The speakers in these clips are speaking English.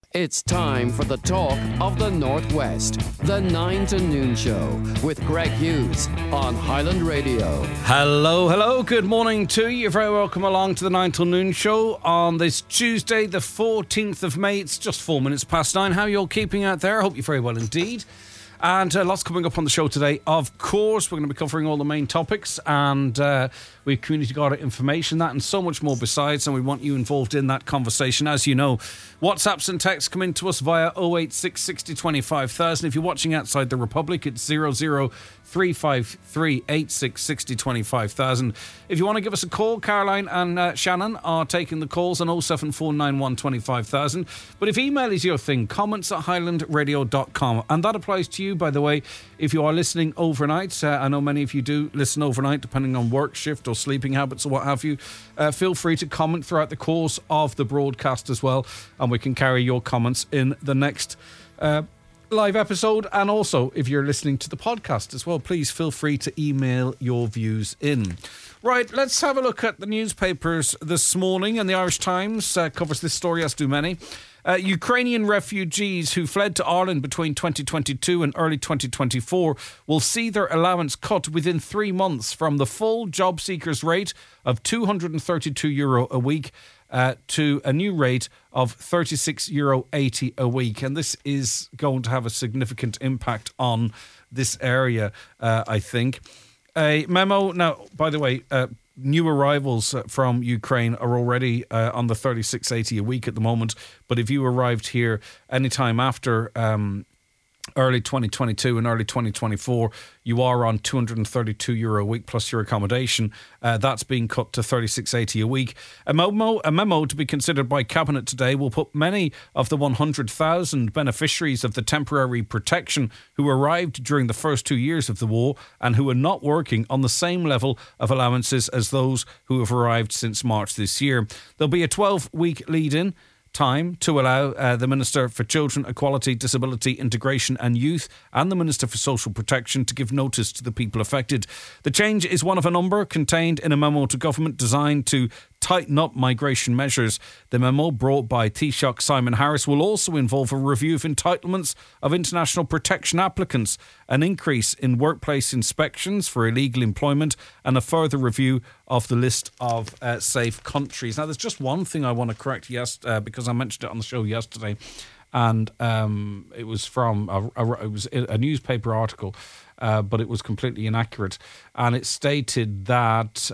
It's time for the talk of the Northwest. The 9 to Noon Show with Greg Hughes on Highland Radio. Hello. Good morning to you. You're very welcome along to the 9 till Noon Show on this Tuesday, the 14th of May. It's just 4 minutes past 9. How are you all keeping out there? I hope you're very well indeed. And lots coming up on the show today. Of course, we're going to be covering all the main topics, and we've community guarded information, that and so much more besides, and we want you involved in that conversation. As you know, WhatsApps and texts come in to us via 086 60 25,000. If you're watching outside the Republic, it's 00353 86 60 25,000. If you want to give us a call, Caroline and Shannon are taking the calls on 07491 25,000. But if email is your thing, comments at highlandradio.com. And that applies to you, by the way, if you are listening overnight. I know many of you do listen overnight, depending on work shift or sleeping habits or what have you. Feel free to comment throughout the course of the broadcast as well, and we can carry your comments in the next live episode. And also, if you're listening to the podcast as well, please feel free to email your views in. Right, let's have a look at the newspapers this morning. And the Irish Times covers this story, as do many. Ukrainian refugees who fled to Ireland between 2022 and early 2024 will see their allowance cut within 3 months from the full job seekers rate of €232 a week to a new rate of €36.80 a week. And this is going to have a significant impact on this area, I think. A memo, now, by the way, new arrivals from Ukraine are already on the €36.80 a week at the moment. But if you arrived here anytime after early 2022 and early 2024, you are on €232 a week plus your accommodation. That's being cut to €36.80 a week. A memo to be considered by Cabinet today will put many of the 100,000 beneficiaries of the temporary protection who arrived during the first 2 years of the war and who are not working on the same level of allowances as those who have arrived since March this year. There'll be a 12-week lead-in time to allow the Minister for Children, Equality, Disability, Integration and Youth and the Minister for Social Protection to give notice to the people affected. The change is one of a number contained in a memo to government designed to tighten up migration measures. The memo, brought by Taoiseach Simon Harris, will also involve a review of entitlements of international protection applicants, an increase in workplace inspections for illegal employment, and a further review of the list of safe countries. Now, there's just one thing I want to correct, because I mentioned it on the show yesterday, and it was from a newspaper article, but it was completely inaccurate, and it stated that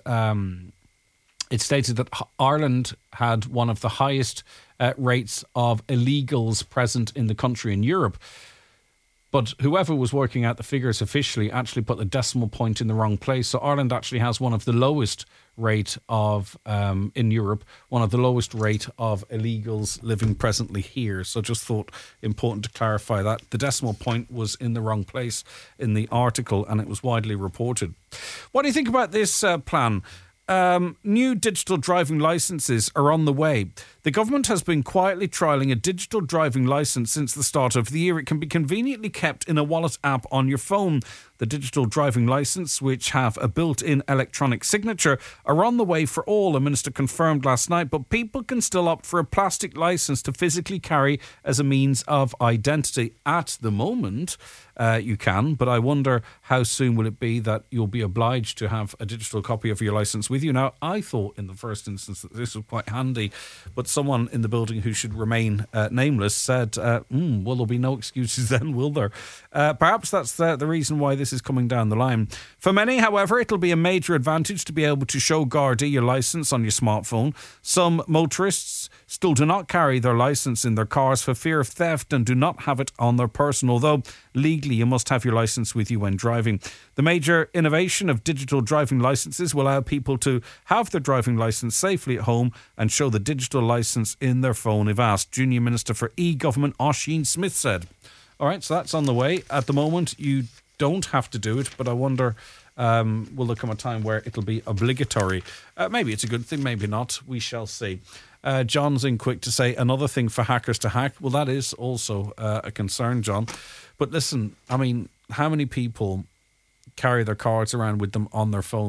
Ireland had one of the highest rates of illegals present in the country in Europe. But whoever was working out the figures officially actually put the decimal point in the wrong place. So Ireland actually has one of the lowest rate of, in Europe, one of the lowest rate of illegals living presently here. So just thought important to clarify that. The decimal point was in the wrong place in the article and it was widely reported. What do you think about this plan? New digital driving licences are on the way. The government has been quietly trialling a digital driving licence since the start of the year. It can be conveniently kept in a wallet app on your phone. The digital driving licence, which have a built-in electronic signature, are on the way for all, a minister confirmed last night, but people can still opt for a plastic licence to physically carry as a means of identity. At the moment, you can, but I wonder how soon will it be that you'll be obliged to have a digital copy of your licence with you. Now, I thought in the first instance that this was quite handy, but someone in the building who should remain nameless said, well, there'll be no excuses then, will there? Perhaps that's the reason why this is coming down the line. For many, however, it'll be a major advantage to be able to show Gardaí your licence on your smartphone. Some motorists still do not carry their licence in their cars for fear of theft and do not have it on their person, although legally you must have your licence with you when driving. The major innovation of digital driving licences will allow people to have their driving licence safely at home and show the digital licence in their phone if asked, Junior Minister for e-Government Oisin Smith said. All right, so that's on the way. At the moment, you don't have to do it, but I wonder, will there come a time where it'll be obligatory? Maybe it's a good thing, maybe not. We shall see. John's in quick to say another thing for hackers to hack. Well, that is also a concern, John. But listen, I mean, how many people carry their cards around with them on their phone?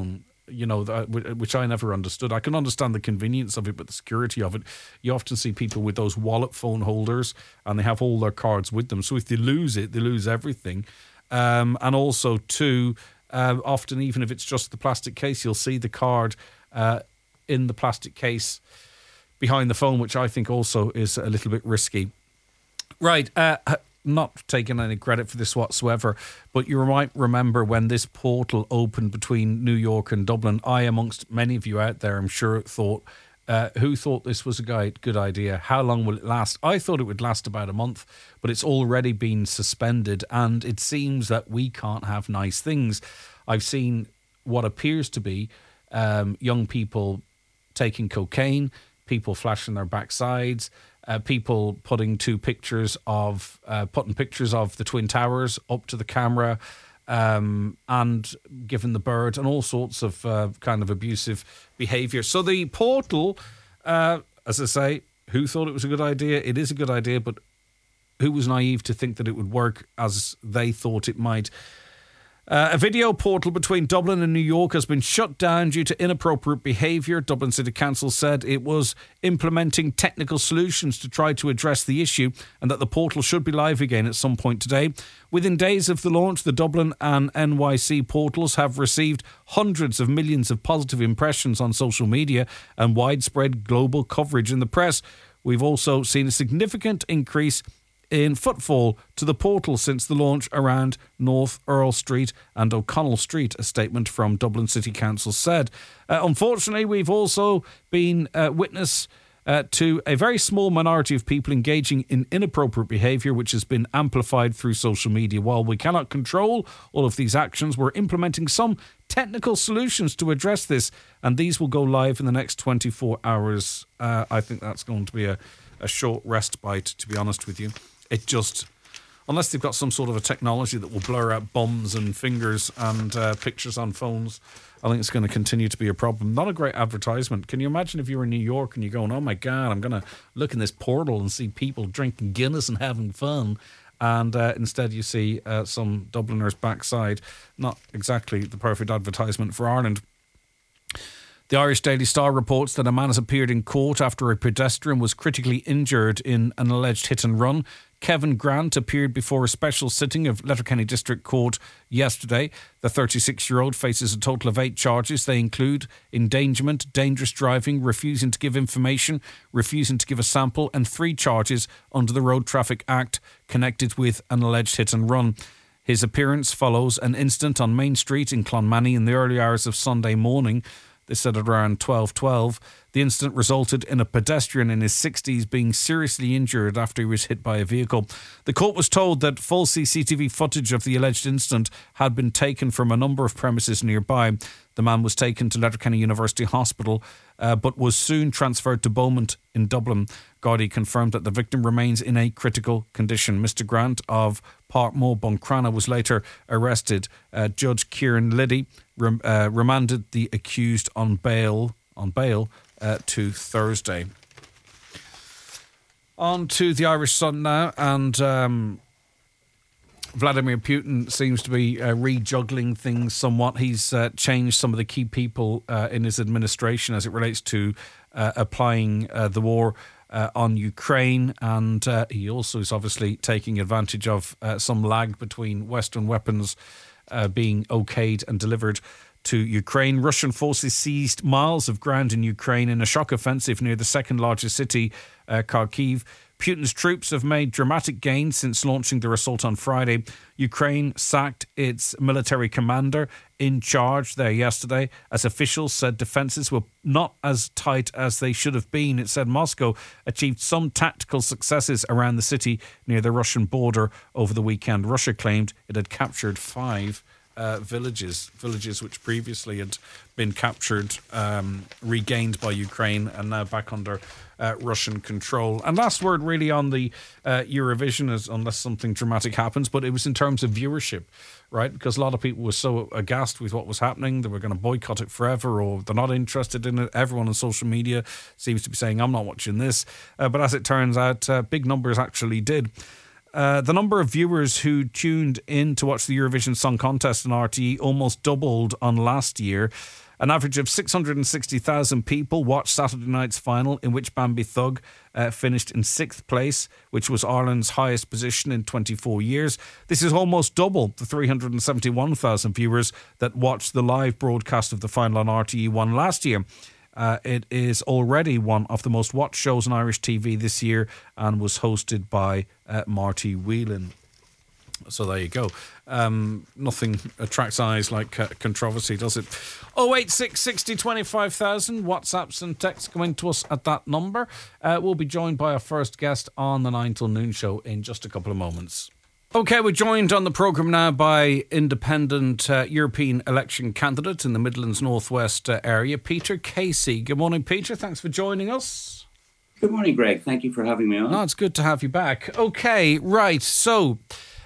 which I never understood. I can understand the convenience of it, but the security of it. You often see people with those wallet phone holders, and they have all their cards with them. So if they lose it, they lose everything. And also, too, often even if it's just the plastic case, you'll see the card in the plastic case behind the phone, which I think also is a little bit risky. Right, not taking any credit for this whatsoever, but you might remember when this portal opened between New York and Dublin, I, amongst many of you out there, I'm sure, thought, who thought this was a good idea? How long will it last? I thought it would last about a month, but it's already been suspended, and it seems that we can't have nice things. I've seen what appears to be young people taking cocaine, people flashing their backsides, people putting pictures of the Twin Towers up to the camera, and giving the bird, and all sorts of kind of abusive behaviour. So the portal, as I say, who thought it was a good idea? It is a good idea, but who was naive to think that it would work as they thought it might? A video portal between Dublin and New York has been shut down due to inappropriate behaviour. Dublin City Council said it was implementing technical solutions to try to address the issue, and that the portal should be live again at some point today. Within days of the launch, the Dublin and NYC portals have received hundreds of millions of positive impressions on social media and widespread global coverage in the press. We've also seen a significant increase in footfall to the portal since the launch around North Earl Street and O'Connell Street, a statement from Dublin City Council said. Unfortunately, we've also been witness to a very small minority of people engaging in inappropriate behaviour, which has been amplified through social media. While we cannot control all of these actions, we're implementing some technical solutions to address this, and these will go live in the next 24 hours. I think that's going to be a short respite, to be honest with you. It just, unless they've got some sort of a technology that will blur out bums and fingers and pictures on phones, I think it's going to continue to be a problem. Not a great advertisement. Can you imagine if you were in New York and you're going, oh my God, I'm going to look in this portal and see people drinking Guinness and having fun, and instead you see some Dubliners' backside. Not exactly the perfect advertisement for Ireland. The Irish Daily Star reports that a man has appeared in court after a pedestrian was critically injured in an alleged hit and run. Kevin Grant appeared before a special sitting of Letterkenny District Court yesterday. The 36-year-old faces a total of 8 charges. They include endangerment, dangerous driving, refusing to give information, refusing to give a sample, and 3 charges under the Road Traffic Act connected with an alleged hit and run. His appearance follows an incident on Main Street in Clonmany in the early hours of Sunday morning. They said at around 12:12. The incident resulted in a pedestrian in his 60s being seriously injured after he was hit by a vehicle. The court was told that full CCTV footage of the alleged incident had been taken from a number of premises nearby. The man was taken to Letterkenny University Hospital, but was soon transferred to Beaumont in Dublin. Gardaí confirmed that the victim remains in a critical condition. Mr. Grant of Parkmore, Buncrana, was later arrested. Judge Kieran Liddy remanded the accused on bail to Thursday. On to the Irish Sun now, and Vladimir Putin seems to be rejuggling things somewhat. He's changed some of the key people in his administration as it relates to applying the war on Ukraine, and he also is obviously taking advantage of some lag between Western weapons being okayed and delivered to Ukraine. Russian forces seized miles of ground in Ukraine in a shock offensive near the second largest city, Kharkiv. Putin's troops have made dramatic gains since launching their assault on Friday. Ukraine sacked its military commander in charge there yesterday, as officials said defences were not as tight as they should have been. It said Moscow achieved some tactical successes around the city near the Russian border over the weekend. Russia claimed it had captured 5 villages which previously had been captured, regained by Ukraine, and now back under Russian control. And last word really on the Eurovision, is unless something dramatic happens, but it was in terms of viewership, right? Because a lot of people were so aghast with what was happening, they were going to boycott it forever, or they're not interested in it. Everyone on social media seems to be saying, I'm not watching this. But as it turns out, big numbers actually did. The number of viewers who tuned in to watch the Eurovision Song Contest on RTE almost doubled on last year. An average of 660,000 people watched Saturday night's final, in which Bambi Thug finished in 6th place, which was Ireland's highest position in 24 years. This is almost double the 371,000 viewers that watched the live broadcast of the final on RTE1 last year. It is already one of the most watched shows on Irish TV this year and was hosted by Marty Whelan. So there you go. Nothing attracts eyes like controversy, does it? 086 60 25,000. WhatsApps and texts coming to us at that number. We'll be joined by our first guest on the 9 till noon show in just a couple of moments. OK, we're joined on the programme now by independent European election candidate in the Midlands Northwest area, Peter Casey. Good morning, Peter. Thanks for joining us. Good morning, Greg. Thank you for having me on. No, it's good to have you back. OK, right. So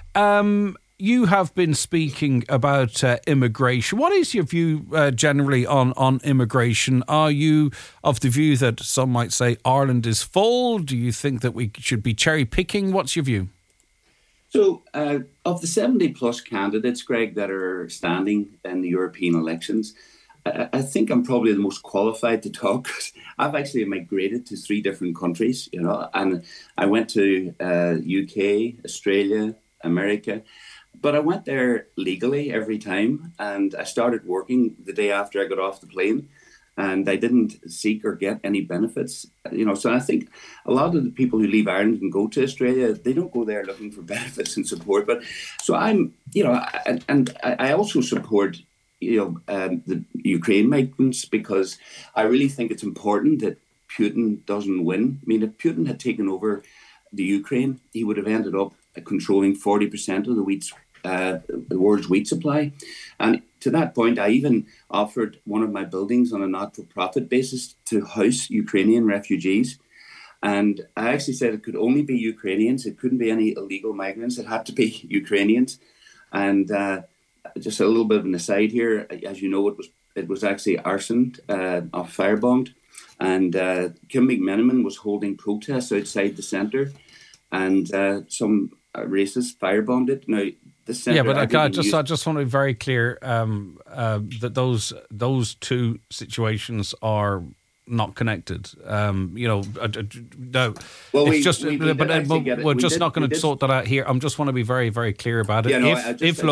you have been speaking about immigration. What is your view generally on immigration? Are you of the view that some might say Ireland is full? Do you think that we should be cherry picking? What's your view? So, of the 70-plus candidates, Greg, that are standing in the European elections, I think I'm probably the most qualified to talk. I've actually migrated to 3 different countries, and I went to UK, Australia, America, but I went there legally every time, and I started working the day after I got off the plane. And I didn't seek or get any benefits, So I think a lot of the people who leave Ireland and go to Australia, they don't go there looking for benefits and support. But so I'm, and I also support, the Ukraine migrants, because I really think it's important that Putin doesn't win. I mean, if Putin had taken over the Ukraine, he would have ended up controlling 40% of the world's wheat supply. And to that point, I even offered one of my buildings on a not-for-profit basis to house Ukrainian refugees. And I actually said it could only be Ukrainians. It couldn't be any illegal migrants. It had to be Ukrainians. And just a little bit of an aside here, as you know, it was actually arson, firebombed. And Kim McMenamin was holding protests outside the centre, and some racists firebombed it. Now, yeah, but I just want to be very clear that those 2 situations are not connected. No. Well, we're just not going to sort that out here. I just want to be very, very clear about it. If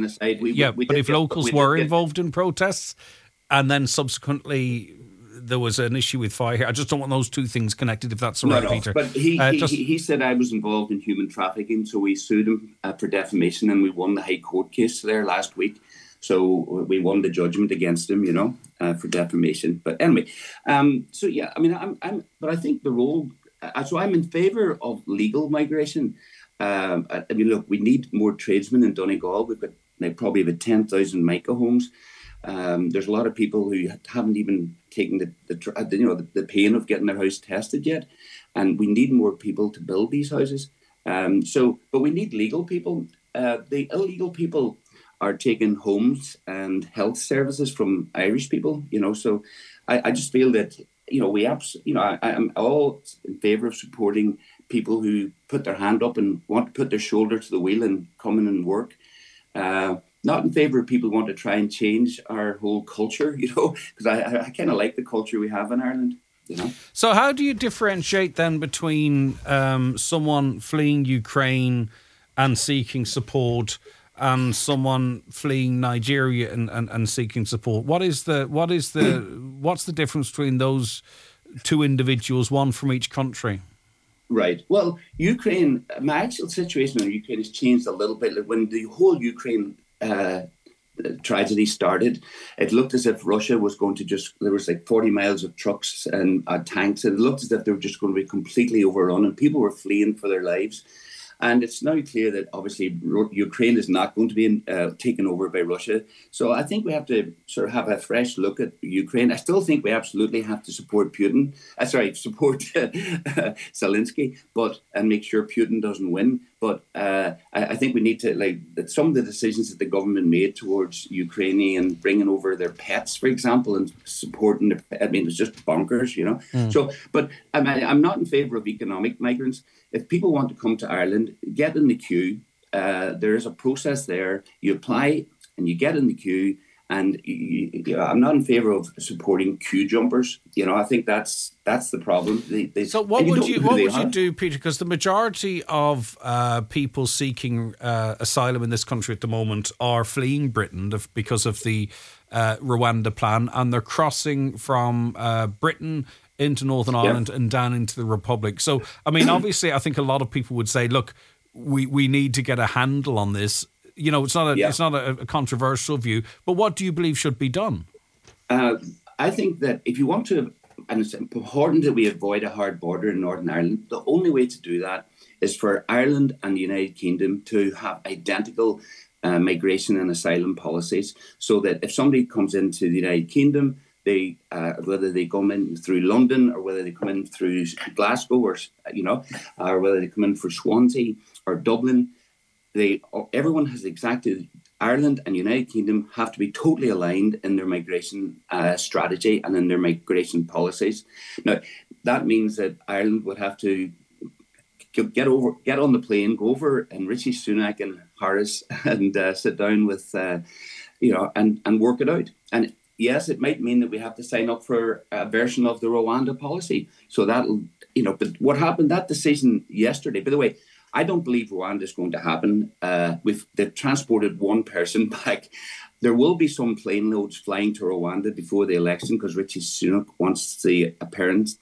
locals were involved in protests, and then subsequently there was an issue with fire here, I just don't want those 2 things connected, if that's all right, Peter. But he said I was involved in human trafficking, so we sued him for defamation, and we won the High Court case there last week. So we won the judgment against him, for defamation. But anyway, but I think the role. So I'm in favour of legal migration. Look, we need more tradesmen in Donegal. We've got probably about 10,000 Mica homes. There's a lot of people who haven't even taken the pain of getting their house tested yet, and we need more people to build these houses. But we need legal people. The illegal people are taking homes and health services from Irish people. So I just feel that I'm all in favour of supporting people who put their hand up and want to put their shoulder to the wheel and come in and work. Not in favour of people who want to try and change our whole culture, because I kind of like the culture we have in Ireland, So how do you differentiate then between someone fleeing Ukraine and seeking support and someone fleeing Nigeria and seeking support? What's the difference between those 2 individuals, one from each country? Right. Well, Ukraine, my actual situation in Ukraine has changed a little bit. When the whole Ukraine tragedy started, it looked as if Russia was going to there was like 40 miles of trucks and tanks, and it looked as if they were just going to be completely overrun, and people were fleeing for their lives. And it's now clear that obviously Ukraine is not going to be taken over by Russia. So I think we have to sort of have a fresh look at Ukraine. I still think we absolutely have to support Putin. Support Zelensky, and make sure Putin doesn't win. But I think we need to some of the decisions that the government made towards Ukrainian bringing over their pets, for example, and supporting it's just bonkers, So, but I'm not in favour of economic migrants. If people want to come to Ireland, get in the queue. There is a process there. You apply and you get in the queue, And I'm not in favour of supporting queue jumpers. I think that's the problem. So what would you do, Peter? Because the majority of people seeking asylum in this country at the moment are fleeing Britain because of the Rwanda plan, and they're crossing from Britain into Northern Ireland and down into the Republic. So, I mean, obviously, I think a lot of people would say, look, we need to get a handle on this. It's not a controversial view, but what do you believe should be done? I think that if you want to, and it's important that we avoid a hard border in Northern Ireland, the only way to do that is for Ireland and the United Kingdom to have identical migration and asylum policies, so that if somebody comes into the United Kingdom, they whether they come in through London or whether they come in through Glasgow or whether they come in for Swansea or Dublin, everyone has exactly. Ireland and United Kingdom have to be totally aligned in their migration strategy and in their migration policies. Now, that means that Ireland would have to get on the plane, go over, and Rishi Sunak and Harris and sit down with, and work it out. And yes, it might mean that we have to sign up for a version of the Rwanda policy. So that'll, but what happened, that decision yesterday, by the way, I don't believe Rwanda is going to happen. They've transported one person back. There will be some plane loads flying to Rwanda before the election because Rishi Sunak wants the apparent,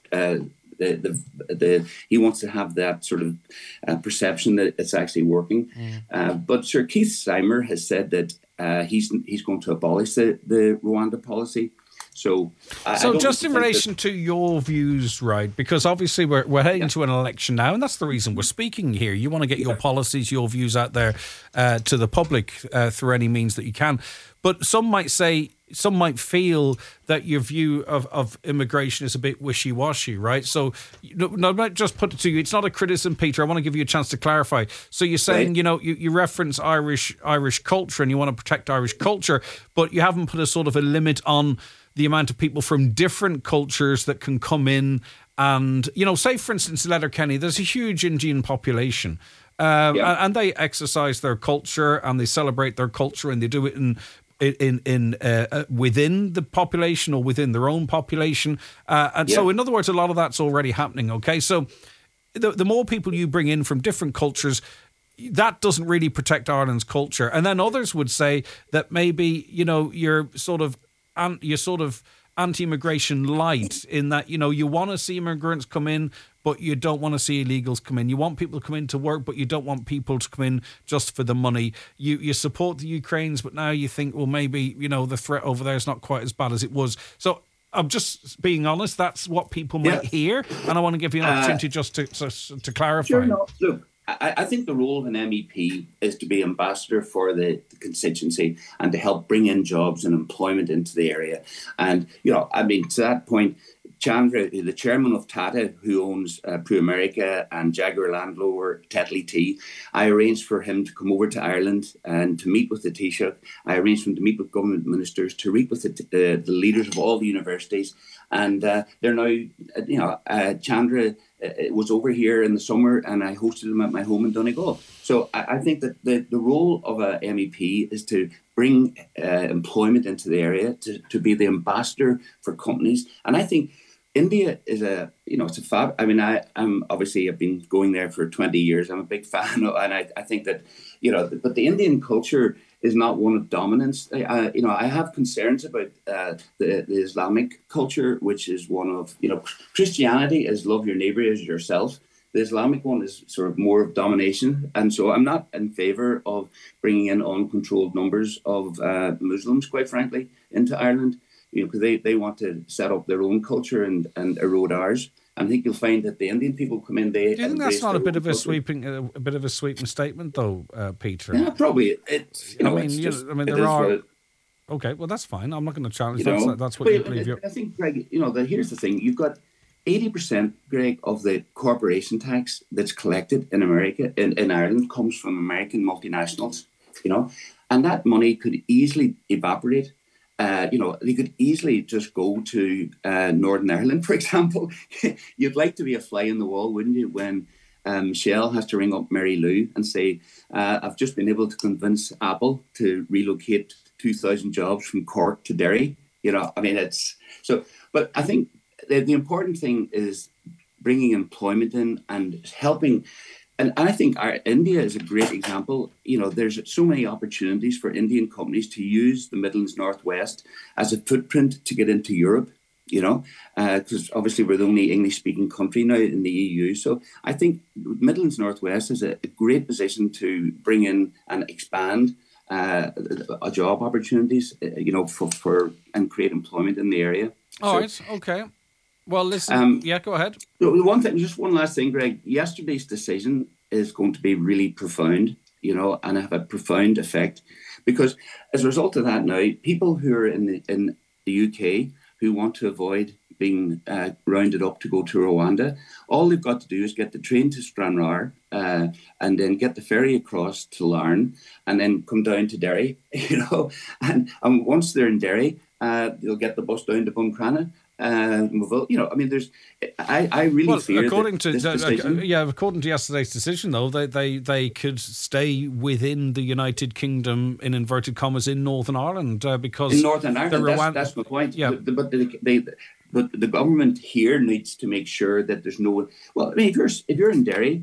he wants to have that sort of perception that it's actually working. But Sir Keith Seymour has said that he's going to abolish the Rwanda policy. So just in relation to your views, right, because obviously we're heading to an election now, and that's the reason we're speaking here. You want to get your policies, your views out there to the public through any means that you can. But some might feel that your view of immigration is a bit wishy-washy, right? So, no, I might just put it to you. It's not a criticism, Peter. I want to give you a chance to clarify. So you're saying, right, you reference Irish culture and you want to protect Irish culture, but you haven't put a sort of a limit on the amount of people from different cultures that can come in. And, say, for instance, in Letterkenny, there's a huge Indian population. And they exercise their culture and they celebrate their culture and they do it within the population or within their own population. So, in other words, a lot of that's already happening, okay? So the more people you bring in from different cultures, that doesn't really protect Ireland's culture. And then others would say that maybe, you're sort of anti-immigration light in that, you want to see immigrants come in, but you don't want to see illegals come in. You want people to come in to work, but you don't want people to come in just for the money. You support the Ukrainians, but now you think, well, maybe, the threat over there is not quite as bad as it was. So I'm just being honest. That's what people might hear. And I want to give you an opportunity just to clarify. Sure, no. Look, I think the role of an MEP is to be ambassador for the constituency and to help bring in jobs and employment into the area. And, to that point, Chandra, the chairman of Tata, who owns Pru America and Jaguar Land Rover, Tetley Tea, I arranged for him to come over to Ireland and to meet with the Taoiseach. I arranged for him to meet with government ministers, to meet with the leaders of all the universities. And they're now, Chandra was over here in the summer and I hosted him at my home in Donegal. So I think that the role of a MEP is to bring employment into the area, to be the ambassador for companies. And I think India is it's a fab. I mean, I've been going there for 20 years. I'm a big fan of, and I think that, but the Indian culture is not one of dominance. I have concerns about the Islamic culture, which is one of, Christianity is love your neighbor as yourself. The Islamic one is sort of more of domination. And so I'm not in favor of bringing in uncontrolled numbers of Muslims, quite frankly, into Ireland, because they want to set up their own culture and erode ours. I think you'll find that the Indian people come in. Do you think that's not a bit of a sweeping statement, though, Peter? Yeah, probably. There are. Okay, well that's fine. I'm not going to challenge that. That's what you believe. I think, Greg. Here's the thing: you've got 80%, Greg, of the corporation tax that's collected in America, in Ireland, comes from American multinationals. And that money could easily evaporate. They could easily just go to Northern Ireland, for example. You'd like to be a fly in the wall, wouldn't you, when Shell has to ring up Mary Lou and say, I've just been able to convince Apple to relocate 2,000 jobs from Cork to Derry. I mean, it's so. But I think the important thing is bringing employment in and helping. And I think India is a great example. There's so many opportunities for Indian companies to use the Midlands Northwest as a footprint to get into Europe, because obviously we're the only English-speaking country now in the EU. So I think Midlands Northwest is a great position to bring in and expand job opportunities, for and create employment in the area. All right, okay. Well, listen, go ahead. Just one last thing, Greg. Yesterday's decision is going to be really profound, and have a profound effect, because as a result of that now, people who are in the UK who want to avoid being rounded up to go to Rwanda, all they've got to do is get the train to Stranraer and then get the ferry across to Larne and then come down to Derry, and once they're in Derry, they'll get the bus down to Buncrana. I mean, I really fear according to yesterday's decision, though, they could stay within the United Kingdom, in inverted commas, in Northern Ireland because in Northern Ireland. That's my point. Yeah, but the government here needs to make sure that there's no. Well, I mean, if you're in Derry,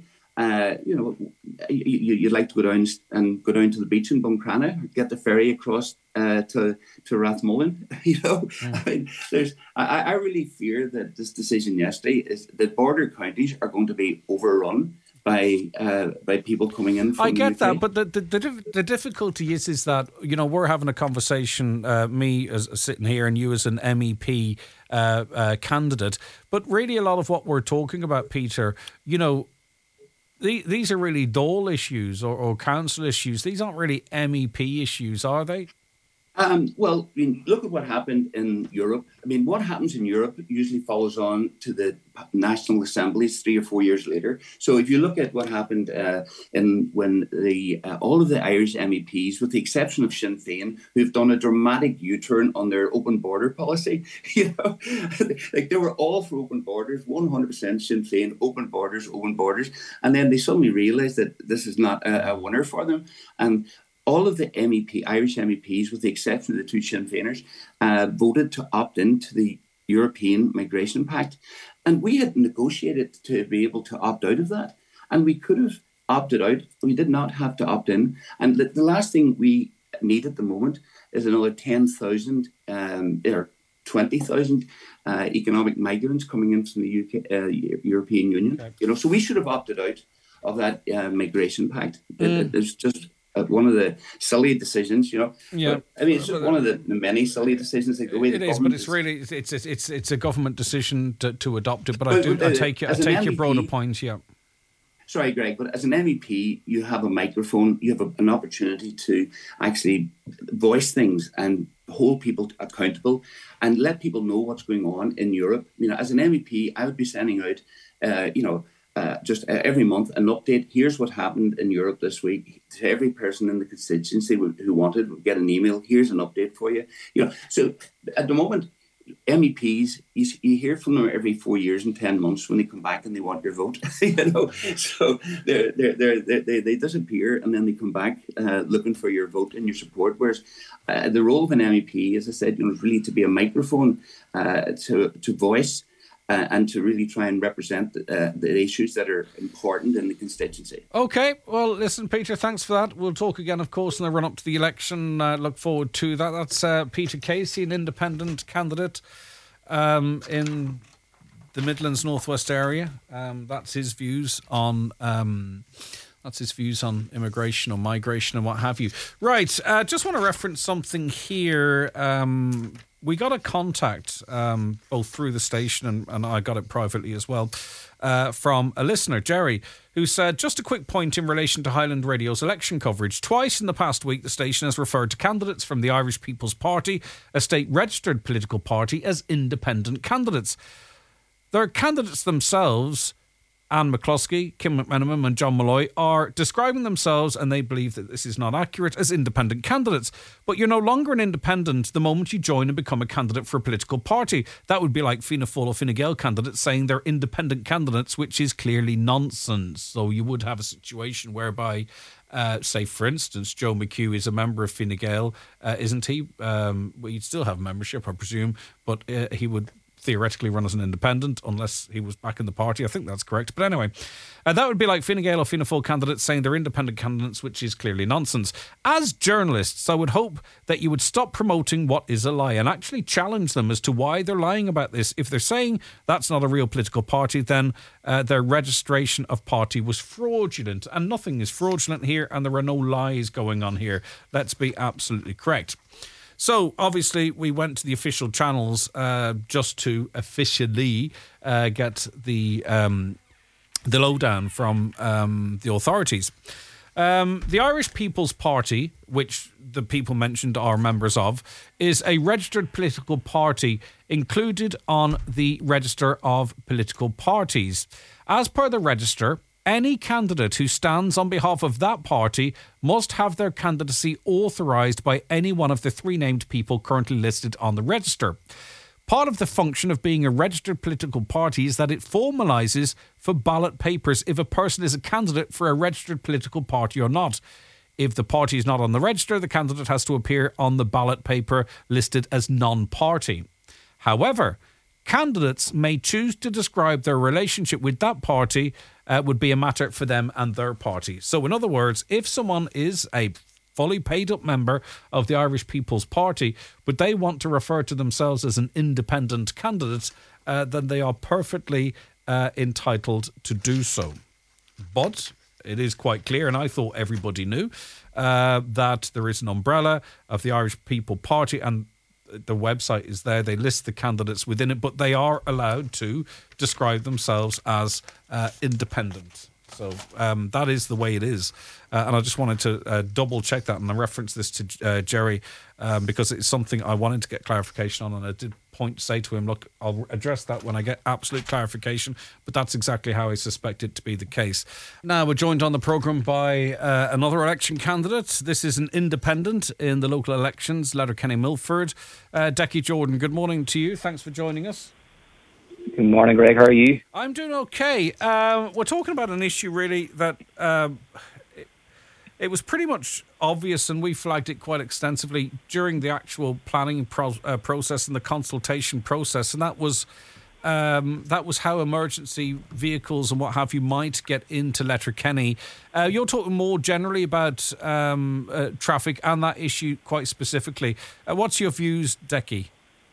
you'd like to go down to the beach in Buncrana, get the ferry across to Rathmullen. I mean, I really fear that this decision yesterday is that border counties are going to be overrun by people coming in from I get the UK. that, but the difficulty is that we're having a conversation, me as sitting here and you as an MEP candidate, but really a lot of what we're talking about, Peter, these are really Dáil issues or council issues. These aren't really MEP issues, are they? Well, I mean, look at what happened in Europe. I mean, what happens in Europe usually follows on to the national assemblies 3 or 4 years later. So if you look at what happened when all of the Irish MEPs, with the exception of Sinn Féin, who've done a dramatic U-turn on their open border policy, like they were all for open borders, 100% Sinn Féin, open borders, and then they suddenly realised that this is not a winner for them, and all of the Irish MEPs, with the exception of the two Sinn Féiners, voted to opt into the European Migration Pact. And we had negotiated to be able to opt out of that. And we could have opted out. We did not have to opt in. And the last thing we need at the moment is another 10,000 or 20,000 economic migrants coming in from the UK, European Union. Okay. So we should have opted out of that Migration Pact. It's just one of the silly decisions, Yeah. But, I mean, it's just one of the many silly decisions that go away. It is, but it's really it's a government decision to adopt it. But I take your broader point. Yeah. Sorry, Greg, but as an MEP, you have a microphone. You have an opportunity to actually voice things and hold people accountable and let people know what's going on in Europe. As an MEP, I would be sending out, just every month an update. Here's what happened in Europe this week. To every person in the constituency who wanted would get an email. Here's an update for you. So at the moment, MEPs, you hear from them every 4 years and 10 months when they come back and they want your vote. So they disappear and then they come back looking for your vote and your support. Whereas the role of an MEP, as I said, is really to be a microphone to voice. And to really try and represent the issues that are important in the constituency. Okay, well, listen, Peter, thanks for that. We'll talk again, of course, in the run-up to the election. Look forward to that. That's Peter Casey, an independent candidate in the Midlands Northwest area. That's his views on... That's his views on immigration or migration and what have you. Right, just want to reference something here. We got a contact, both through the station and I got it privately as well, from a listener, Jerry, who said, just a quick point in relation to Highland Radio's election coverage. Twice in the past week, the station has referred to candidates from the Irish People's Party, a state-registered political party, as independent candidates. They're candidates themselves, Anne McCluskey, Kim McMenamin and John Malloy are describing themselves, and they believe that this is not accurate, as independent candidates. But you're no longer an independent the moment you join and become a candidate for a political party. That would be like Fianna Fáil or Fine Gael candidates saying they're independent candidates, which is clearly nonsense. So you would have a situation whereby, say, for instance, Joe McHugh is a member of Fine Gael, isn't he? Well, he'd still have membership, I presume, but he would theoretically run as an independent unless he was back in the party. I think that's correct. But anyway, that would be like Fine Gael or Fianna Fáil candidates saying they're independent candidates, which is clearly nonsense. As journalists, I would hope that you would stop promoting what is a lie and actually challenge them as to why they're lying about this. If they're saying that's not a real political party, then their registration of party was fraudulent, and nothing is fraudulent here, and there are no lies going on here. Let's be absolutely correct. So, obviously, we went to the official channels just to officially get the lowdown from the authorities. The Irish People's Party, which the people mentioned are members of, is a registered political party included on the Register of Political Parties. As per the register, any candidate who stands on behalf of that party must have their candidacy authorised by any one of the three named people currently listed on the register. Part of the function of being a registered political party is that it formalises for ballot papers if a person is a candidate for a registered political party or not. If the party is not on the register, the candidate has to appear on the ballot paper listed as non-party. However, candidates may choose to describe their relationship with that party would be a matter for them and their party. So in other words, if someone is a fully paid up member of the Irish People's Party, but they want to refer to themselves as an independent candidate, then they are perfectly entitled to do so. But it is quite clear, and I thought everybody knew, that there is an umbrella of the Irish People Party, and the website is there. They list the candidates within it, but they are allowed to describe themselves as independent. So that is the way it is. And I just wanted to double check that, and I referenced this to Jerry because it's something I wanted to get clarification on, and I did say to him, look, I'll address that when I get absolute clarification, but that's exactly how I suspect it to be the case. Now, we're joined on the programme by another election candidate. This is an independent in the local elections, Letterkenny Milford. Decky Jordan, good morning to you. Thanks for joining us. Good morning, Greg. How are you? I'm doing okay. We're talking about an issue, really, that it was pretty much obvious, and we flagged it quite extensively during the actual planning process and the consultation process, and that was how emergency vehicles and what have you might get into Letterkenny. You're talking more generally about traffic and that issue quite specifically. What's your views, Decky?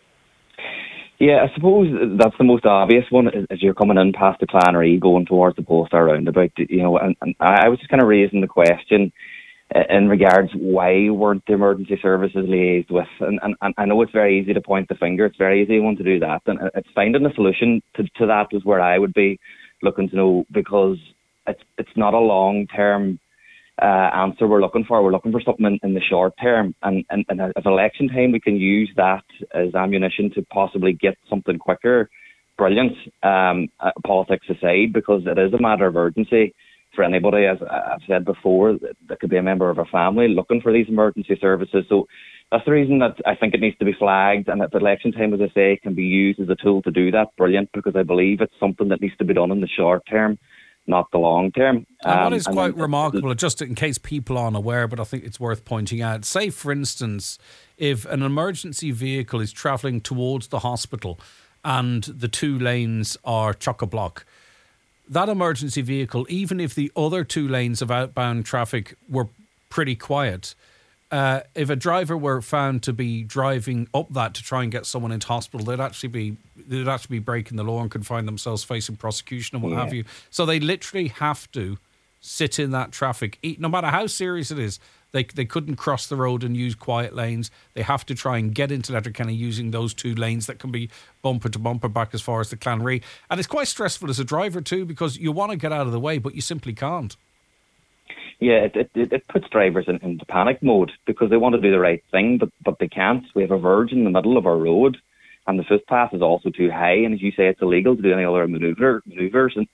Yeah, I suppose that's the most obvious one as you're coming in past the Clannery going towards the Polestar roundabout, and I was just kind of raising the question in regards why weren't the emergency services liaised with, and I know it's very easy to point the finger, it's very easy to do that, and it's finding a solution to that is where I would be looking to know, because it's not a long-term answer we're looking for. We're looking for something in the short term, and at election time we can use that as ammunition to possibly get something quicker. Brilliant, politics aside, because it is a matter of urgency for anybody, as I've said before, that could be a member of a family looking for these emergency services. So that's the reason that I think it needs to be flagged, and at election time, as I say, can be used as a tool to do that. Brilliant, because I believe it's something that needs to be done in the short term, not the long term. And what is quite remarkable, just in case people aren't aware, but I think it's worth pointing out, say, for instance, if an emergency vehicle is travelling towards the hospital and the two lanes are chock-a-block, that emergency vehicle, even if the other two lanes of outbound traffic were pretty quiet, if a driver were found to be driving up that to try and get someone into hospital, they'd actually be breaking the law and could find themselves facing prosecution and what have you. So they literally have to sit in that traffic, no matter how serious it is. They couldn't cross the road and use quiet lanes. They have to try and get into Letterkenny using those two lanes that can be bumper to bumper back as far as the Clanry. And it's quite stressful as a driver too, because you want to get out of the way, but you simply can't. Yeah, it puts drivers into panic mode because they want to do the right thing, but they can't. We have a verge in the middle of our road, and the footpath is also too high. And as you say, it's illegal to do any other manoeuvres.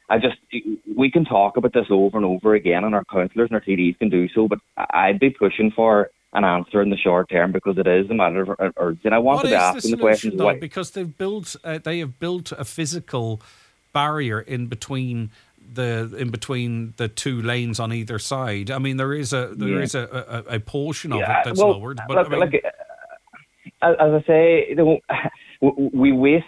we can talk about this over and over again, and our councillors and our TDs can do so, but I'd be pushing for an answer in the short term because it is a matter of urgency. I wanted to ask them the question, though, because they have built a physical barrier in between the two lanes on either side. I mean, there is a portion of it that's lowered. But as I say, we waste.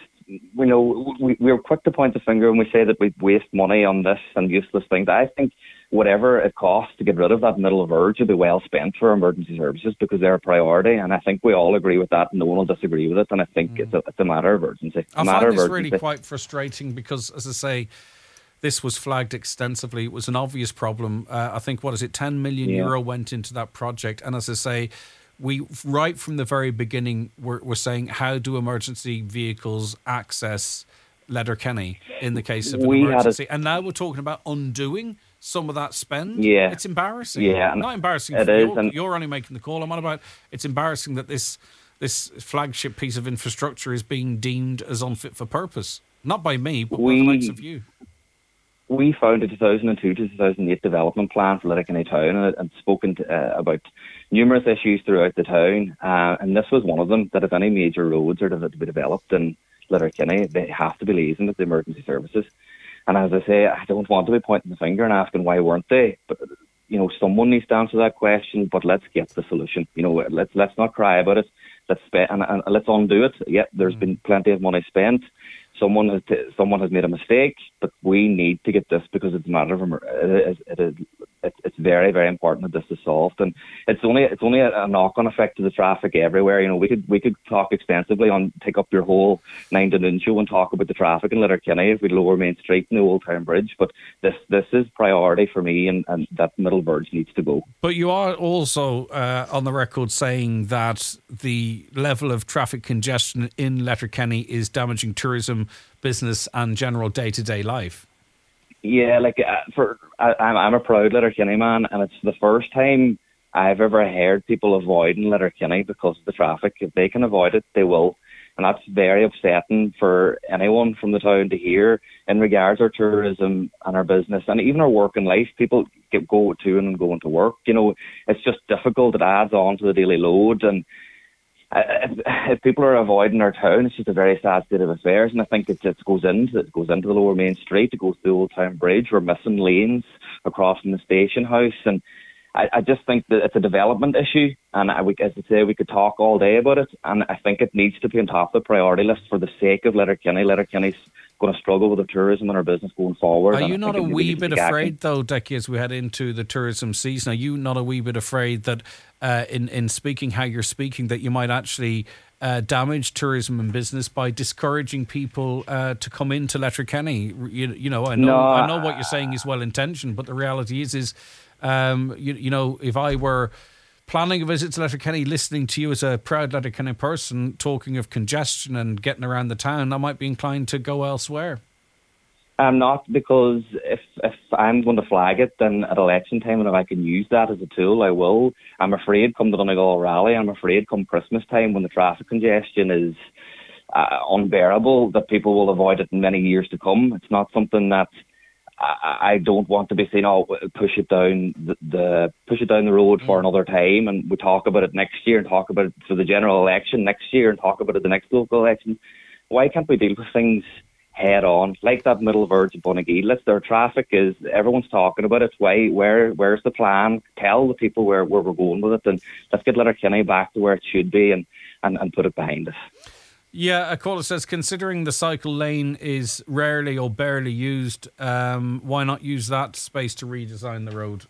We're quick to point the finger and we say that we waste money on this and useless things. I think whatever it costs to get rid of that middle verge will be well spent for emergency services because they're a priority, and I think we all agree with that and no one will disagree with it, and I think it's a matter of urgency. I find this really quite frustrating because, as I say, this was flagged extensively. It was an obvious problem. I think, 10 million euro went into that project, and as I say, we, right from the very beginning, we're saying, how do emergency vehicles access Letterkenny in the case of an emergency? And now we're talking about undoing some of that spend. Yeah. It's embarrassing. Yeah. Not embarrassing for you. You're only making the call. I'm on about it's embarrassing that this flagship piece of infrastructure is being deemed as unfit for purpose. Not by me, but by the likes of you. We found a 2002 to 2008 development plan for Letterkenny Town and spoken about numerous issues throughout the town, and this was one of them, that if any major roads are to be developed in Letterkenny, they have to be liaising with the emergency services. And as I say, I don't want to be pointing the finger and asking why weren't they, but someone needs to answer that question. But let's get the solution. Let's not cry about it. Let's and let's undo it. Yeah, there's been plenty of money spent. Someone has made a mistake, but we need to get this because it's a matter of it's very, very important that this is solved, and it's only a knock-on effect to the traffic everywhere. We could talk extensively on take up your whole 9 to noon show and talk about the traffic in Letterkenny if we lower Main Street and the Old Town Bridge, but this is priority for me, and that middle verge needs to go. But you are also on the record saying that the level of traffic congestion in Letterkenny is damaging tourism, business and general day-to-day life. Yeah, I'm a proud Letterkenny man, and it's the first time I've ever heard people avoiding Letterkenny because of the traffic. If they can avoid it, they will. And that's very upsetting for anyone from the town to hear in regards to our tourism and our business and even our work and life. People go to and go into work. It's just difficult. It adds on to the daily load, and if people are avoiding our town, it's just a very sad state of affairs. And I think it goes into the Lower Main Street. It goes to the Old Town Bridge. We're missing lanes across from the station house, and I just think that it's a development issue. And as I say, we could talk all day about it. And I think it needs to be on top of the priority list for the sake of Letterkenny. Letterkenny's going to struggle with the tourism and our business going forward. Are you not a wee bit afraid, though, Decky, as we head into the tourism season, are you not a wee bit afraid that in speaking how you're speaking, that you might actually damage tourism and business by discouraging people to come into Letterkenny? I know what you're saying is well-intentioned, but the reality is if I were planning a visit to Letterkenny, listening to you as a proud Letterkenny person talking of congestion and getting around the town, I might be inclined to go elsewhere. I'm not, because if I'm going to flag it, then at election time, and if I can use that as a tool, I will. I'm afraid come the Donegal rally, I'm afraid come Christmas time when the traffic congestion is unbearable, that people will avoid it in many years to come. It's not something that I don't want to be saying, push it down the road for another time, and we talk about it next year and talk about it for the general election next year and talk about it the next local election. Why can't we deal with things head on, like that middle verge of Bonagee? Their traffic is, everyone's talking about it. Where's the plan? Tell the people where we're going with it, and let's get Letterkenny back to where it should be and put it behind us. Yeah, a caller says, considering the cycle lane is rarely or barely used, why not use that space to redesign the road?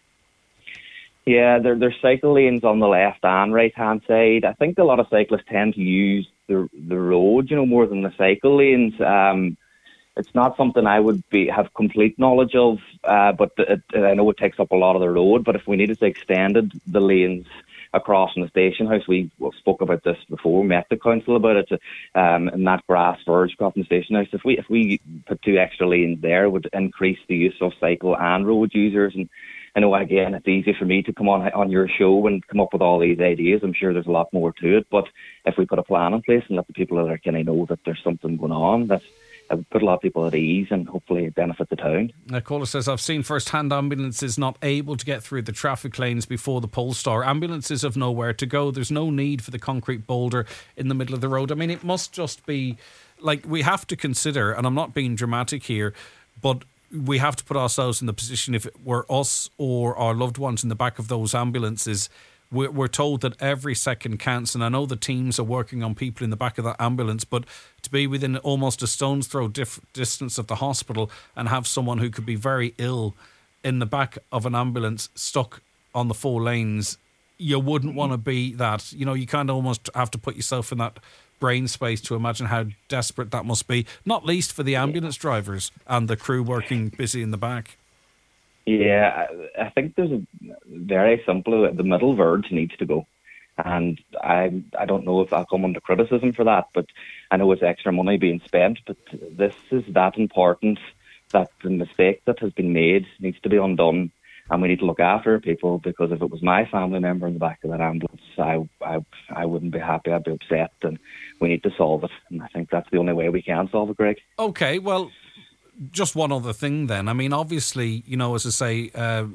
Yeah, there's cycle lanes on the left and right hand side. I think a lot of cyclists tend to use the road, more than the cycle lanes. It's not something I would have complete knowledge of, but I know it takes up a lot of the road. But if we needed to extend the lanes across from the station house, we spoke about this before, we met the council about it, and that grass verge across from the station house, if we put 2 extra lanes there, it would increase the use of cycle and road users. And I know, again, it's easy for me to come on your show and come up with all these ideas. I'm sure there's a lot more to it, but if we put a plan in place and let the people that are know that there's something going on, that would put a lot of people at ease and hopefully benefit the town. Caller says, I've seen first-hand ambulances not able to get through the traffic lanes before the Polestar. Ambulances have nowhere to go. There's no need for the concrete boulder in the middle of the road. I mean, it must just be, like, we have to consider, and I'm not being dramatic here, but we have to put ourselves in the position, if it were us or our loved ones in the back of those ambulances, we're told that every second counts, and I know the teams are working on people in the back of that ambulance, but to be within almost a stone's throw distance of the hospital and have someone who could be very ill in the back of an ambulance stuck on the 4 lanes, you wouldn't want to be that. You know, you kind of almost have to put yourself in that brain space to imagine how desperate that must be, not least for the ambulance drivers and the crew working busy in the back. Yeah, I think there's a very simple, the middle verge needs to go. And I don't know if I'll come under criticism for that, but I know it's extra money being spent, but this is that important that the mistake that has been made needs to be undone, and we need to look after people, because if it was my family member in the back of that ambulance, I wouldn't be happy, I'd be upset, and we need to solve it. And I think that's the only way we can solve it, Greg. Okay, well, just one other thing then. I mean, obviously, you know, as I say,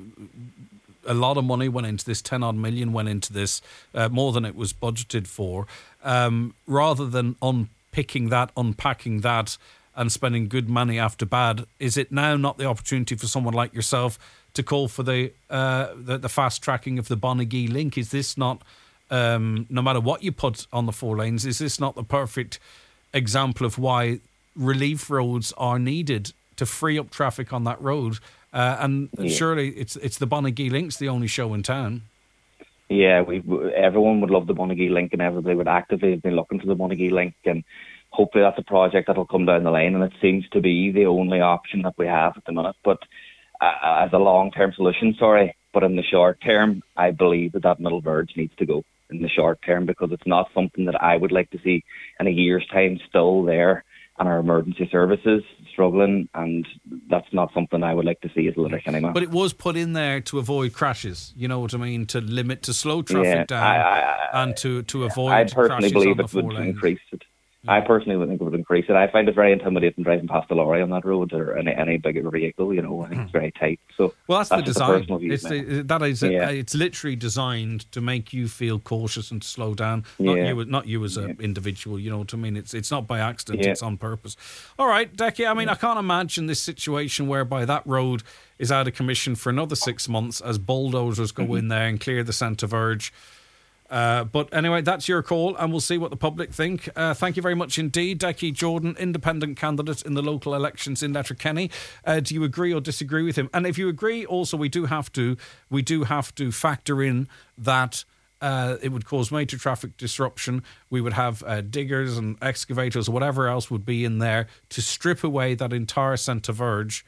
a lot of money went into this, 10 odd million went into this, more than it was budgeted for. Rather than unpicking that, unpacking that, and spending good money after bad, is it now not the opportunity for someone like yourself to call for the fast tracking of the Bonnegee link? Is this not, no matter what you put on the 4 lanes, is this not the perfect example of why relief roads are needed to free up traffic on that road? Surely it's the Bonnegee link's the only show in town. Yeah, everyone would love the Bonnegee link, and everybody would actively have been looking for the Bonnegee link, and hopefully that's a project that'll come down the line, and it seems to be the only option that we have at the minute. But as a long-term solution, but in the short term, I believe that middle verge needs to go in the short term, because it's not something that I would like to see in a year's time still there, and our emergency services struggling, and that's not something I would like to see as a Limerick anymore. But it was put in there to avoid crashes, you know what I mean, to slow traffic down, and to avoid I personally crashes believe on it the would 4 lanes. increase it. I personally would think it would increase it. I find it very intimidating driving past a lorry on that road, or any bigger vehicle. You know, I think it's very tight. So, well, that's the design. Yeah. It's literally designed to make you feel cautious and to slow down. Not you as an individual. You know what I mean? It's not by accident. It's on purpose. All right, Decky. I mean, I can't imagine this situation whereby that road is out of commission for another 6 months as bulldozers go in there and clear the centre verge. But anyway, that's your call, and we'll see what the public think. Thank you very much indeed, Decky Jordan, independent candidate in the local elections in Letterkenny. Do you agree or disagree with him? And if you agree, also we do have to factor in that it would cause major traffic disruption. We would have diggers and excavators or whatever else would be in there to strip away that entire centre verge.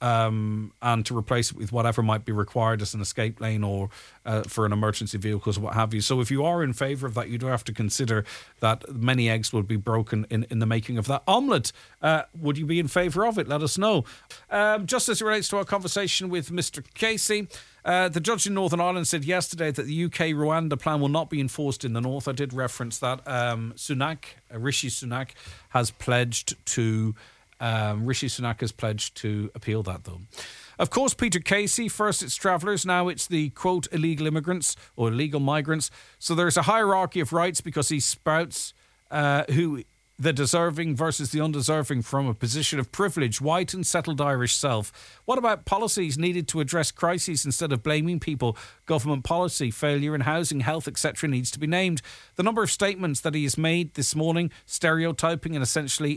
And to replace it with whatever might be required as an escape lane or for an emergency vehicles or what have you. So if you are in favour of that, you do have to consider that many eggs will be broken in the making of that omelette. Would you be in favour of it? Let us know. Just as it relates to our conversation with Mr. Casey, the judge in Northern Ireland said yesterday that the UK Rwanda plan will not be enforced in the north. I did reference that. Rishi Sunak has pledged to appeal that, though. Of course, Peter Casey, first it's travellers, now it's the, quote, illegal immigrants or illegal migrants. So there's a hierarchy of rights because he spouts who the deserving versus the undeserving from a position of privilege, white and settled Irish self. What about policies needed to address crises instead of blaming people? Government policy, failure in housing, health, etc. needs to be named. The number of statements that he has made this morning, stereotyping and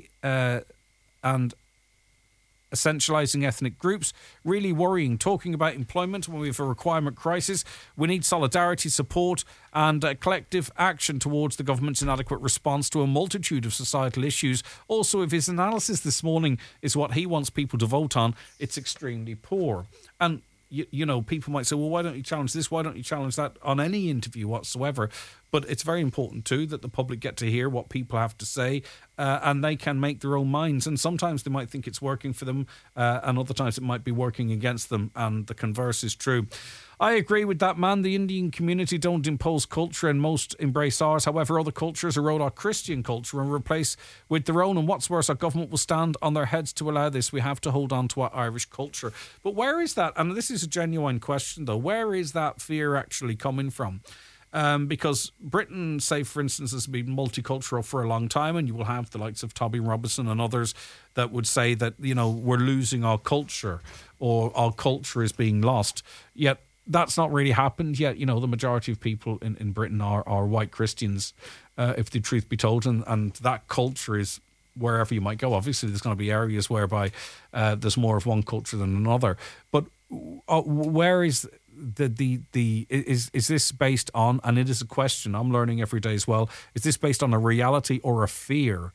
essentialising ethnic groups, really worrying. Talking about employment when we have a requirement crisis, we need solidarity, support and collective action towards the government's inadequate response to a multitude of societal issues. Also, if his analysis this morning is what he wants people to vote on, it's extremely poor. And you know, people might say, well, why don't you challenge this? Why don't you challenge that on any interview whatsoever? But it's very important too that the public get to hear what people have to say, and they can make their own minds. And sometimes they might think it's working for them, and other times it might be working against them, and the converse is true. I agree with that man. The Indian community don't impose culture and most embrace ours. However, other cultures erode our Christian culture and replace with their own. And what's worse, our government will stand on their heads to allow this. We have to hold on to our Irish culture. But where is that? And this is a genuine question, though. Where is that fear actually coming from? Because Britain, say, for instance, has been multicultural for a long time, and you will have the likes of Tommy Robinson and others that would say that, you know, we're losing our culture or our culture is being lost. Yet that's not really happened yet. You know, the majority of people in Britain are white Christians, if the truth be told, and that culture is wherever you might go. Obviously, there's going to be areas whereby there's more of one culture than another. But where is is this based on, and it is a question I'm learning every day as well, is this based on a reality or a fear?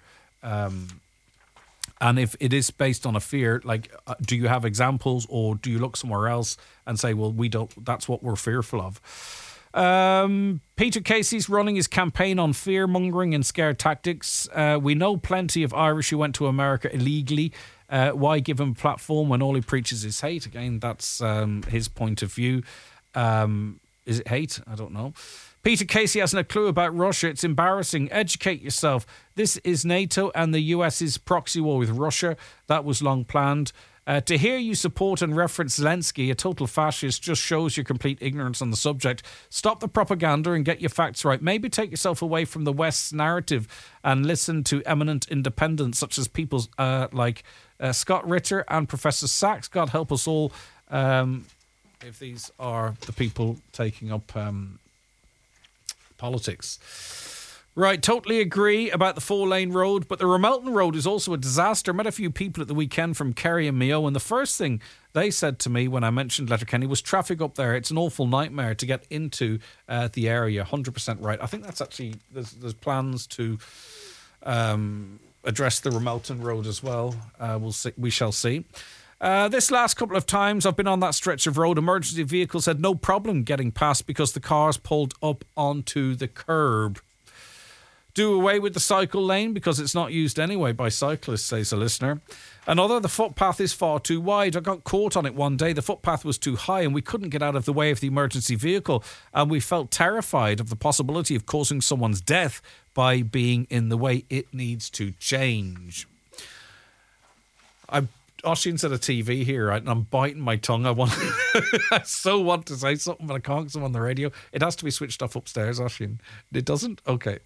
And if it is based on a fear, like, do you have examples, or do you look somewhere else and say, well, we don't, that's what we're fearful of? Peter Casey's running his campaign on fear-mongering and scare tactics. We know plenty of Irish who went to America illegally. Why give him a platform when all he preaches is hate? Again, that's his point of view. Is it hate? I don't know. Peter Casey hasn't a clue about Russia. It's embarrassing. Educate yourself. This is NATO and the US's proxy war with Russia. That was long planned. To hear you support and reference Zelensky, a total fascist, just shows your complete ignorance on the subject. Stop the propaganda and get your facts right. Maybe take yourself away from the West's narrative and listen to eminent independents such as people like Scott Ritter and Professor Sachs. God help us all if these are the people taking up politics. Right, totally agree about the 4-lane road, but the Ramelton Road is also a disaster. I met a few people at the weekend from Kerry and Mayo, and the first thing they said to me when I mentioned Letterkenny was traffic up there. It's an awful nightmare to get into the area. 100% right. I think that's actually, there's plans to address the Ramelton Road as well. We'll see. We shall see. This last couple of times I've been on that stretch of road, emergency vehicles had no problem getting past because the cars pulled up onto the curb. Do away with the cycle lane because it's not used anyway by cyclists, says a listener. Another, the footpath is far too wide. I got caught on it one day. The footpath was too high and we couldn't get out of the way of the emergency vehicle, and we felt terrified of the possibility of causing someone's death by being in the way. It needs to change. Oisin's at a TV here, right, and I'm biting my tongue. I so want to say something, but I can't because I'm on the radio. It has to be switched off upstairs, Oisin. It doesn't? Okay.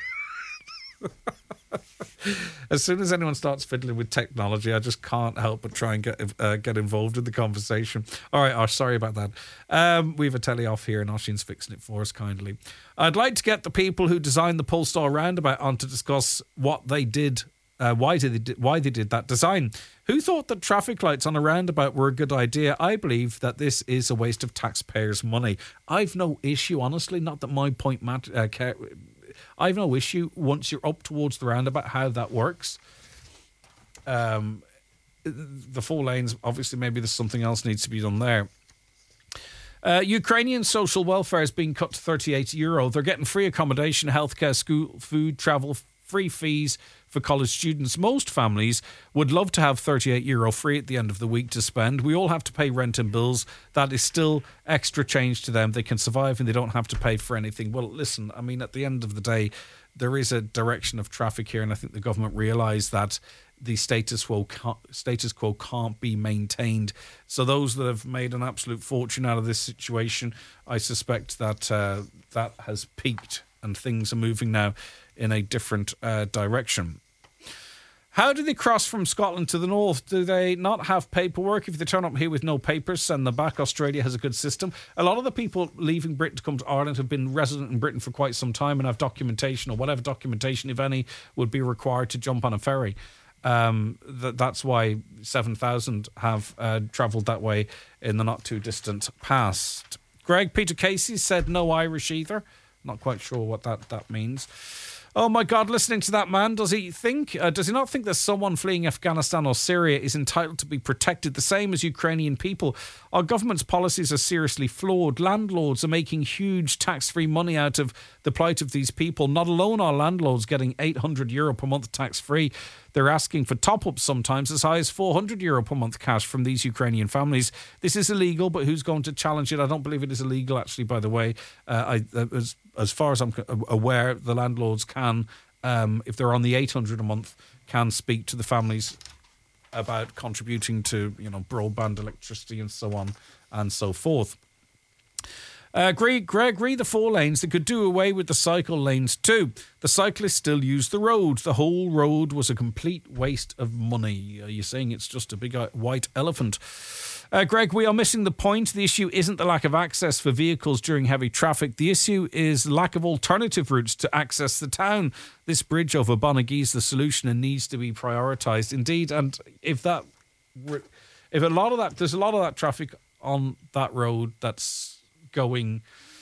As soon as anyone starts fiddling with technology, I just can't help but try and get involved in the conversation. All right, sorry about that. We have a telly off here and Oisin's fixing it for us kindly. I'd like to get the people who designed the Polestar roundabout on to discuss what they did, why they did that design. Who thought that traffic lights on a roundabout were a good idea? I believe that this is a waste of taxpayers' money. I've no issue, honestly, not that my point matters. I've no issue once you're up towards the roundabout how that works. The 4 lanes, obviously, maybe there's something else needs to be done there. Ukrainian social welfare is being cut to €38. They're getting free accommodation, healthcare, school, food, travel, free fees for college students. Most families would love to have €38 free at the end of the week to spend. We all have to pay rent and bills. That is still extra change to them. They can survive and they don't have to pay for anything. Well, listen, I mean, at the end of the day, there is a direction of traffic here, and I think the government realised that the status quo can't be maintained. So those that have made an absolute fortune out of this situation, I suspect that that has peaked and things are moving now in a different direction. How do they cross from Scotland to the north? Do they not have paperwork? If they turn up here with no papers, send them back. Australia has a good system. A lot of the people leaving Britain to come to Ireland have been resident in Britain for quite some time and have documentation, or whatever documentation, if any, would be required to jump on a ferry. That's why 7,000 have travelled that way in the not too distant past. Greg, Peter Casey said no Irish either. Not quite sure what that means. Oh my God, listening to that man, does he not think that someone fleeing Afghanistan or Syria is entitled to be protected the same as Ukrainian people? Our government's policies are seriously flawed. Landlords are making huge tax-free money out of the plight of these people. Not alone are landlords getting €800 per month tax-free. They're asking for top-ups sometimes as high as €400 per month cash from these Ukrainian families. This is illegal, but who's going to challenge it? I don't believe it is illegal, actually, by the way. As far as I'm aware, the landlords can, if they're on the $800 a month, can speak to the families about contributing to, broadband, electricity, and so on and so forth. Greg, read the 4 lanes. They could do away with the cycle lanes too. The cyclists still use the road. The whole road was a complete waste of money. Are you saying it's just a big white elephant? Greg, we are missing the point. The issue isn't the lack of access for vehicles during heavy traffic. The issue is lack of alternative routes to access the town. This bridge over Bonagee is the solution and needs to be prioritised. Indeed, and there's a lot of that traffic on that road that's going,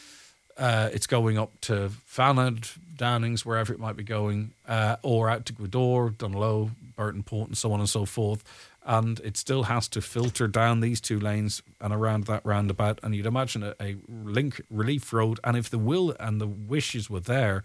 it's going up to Fanad, Downings, wherever it might be going, or out to Gweedore, Dunlow, Burton Port, and so on and so forth. And it still has to filter down these 2 lanes and around that roundabout. And you'd imagine a link relief road. And if the will and the wishes were there,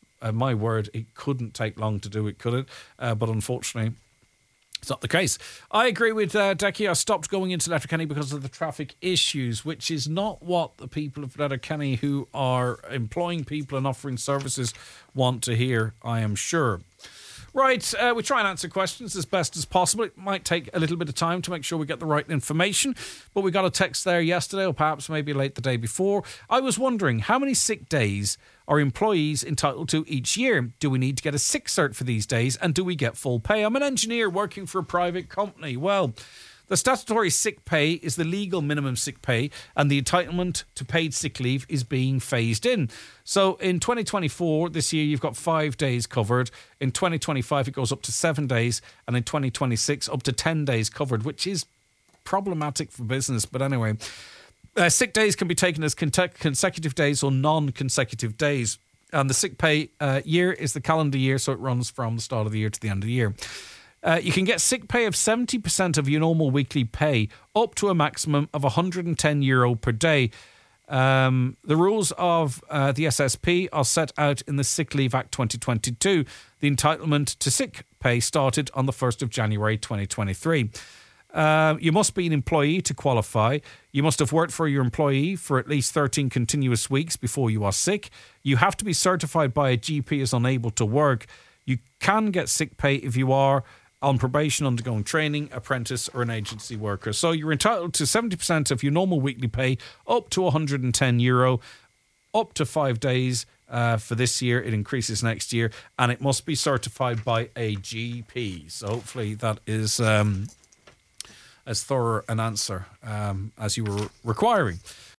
my word, it couldn't take long to do it, could it? But unfortunately, it's not the case. I agree with Decky. I stopped going into Letterkenny because of the traffic issues, which is not what the people of Letterkenny who are employing people and offering services want to hear, I am sure. Right, we try and answer questions as best as possible. It might take a little bit of time to make sure we get the right information, but we got a text there yesterday, or perhaps maybe late the day before. I was wondering, how many sick days are employees entitled to each year? Do we need to get a sick cert for these days, and do we get full pay? I'm an engineer working for a private company. Well, the statutory sick pay is the legal minimum sick pay, and the entitlement to paid sick leave is being phased in. So in 2024, this year, you've got 5 days covered. In 2025, it goes up to 7 days, and in 2026, up to 10 days covered, which is problematic for business. But anyway, sick days can be taken as consecutive days or non-consecutive days. And the sick pay year is the calendar year, so it runs from the start of the year to the end of the year. You can get sick pay of 70% of your normal weekly pay, up to a maximum of €110 per day. The rules of the SSP are set out in the Sick Leave Act 2022. The entitlement to sick pay started on the 1st of January 2023. You must be an employee to qualify. You must have worked for your employee for at least 13 continuous weeks before you are sick. You have to be certified by a GP as unable to work. You can get sick pay if you are on probation, undergoing training, apprentice, or an agency worker. So you're entitled to 70% of your normal weekly pay, up to €110, up to 5 days for this year. It increases next year, and it must be certified by a GP. So hopefully that is as thorough an answer as you were requiring.